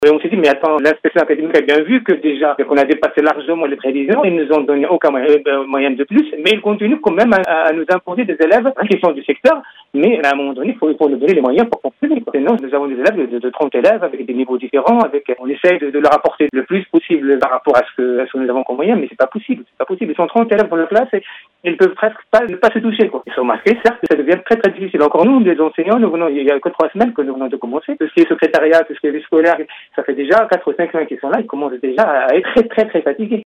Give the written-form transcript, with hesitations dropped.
Et on s'est dit, mais attends, l'inspection académique a bien vu que déjà, qu'on a dépassé largement les prévisions, ils nous ont donné aucun moyen de plus, mais ils continuent quand même à nous imposer des élèves qui sont du secteur, mais à un moment donné, il faut nous donner les moyens pour fonctionner. Sinon, nous avons des élèves de 30 élèves avec des niveaux différents, on essaye de leur apporter le plus possible par rapport à ce que nous avons comme moyen, mais c'est pas possible. Ils sont 30 élèves dans la classe et ils peuvent presque pas se toucher, quoi. Ils sont masqués, certes, ça devient très très difficile. Encore nous, les enseignants, il y a que 3 semaines que nous venons de commencer. Tout ce qui est secrétariat, tout ce qui est vie scolaire, ça fait déjà 4 ou 5 semaines qu'ils sont là, ils commencent déjà à être très très très fatigués.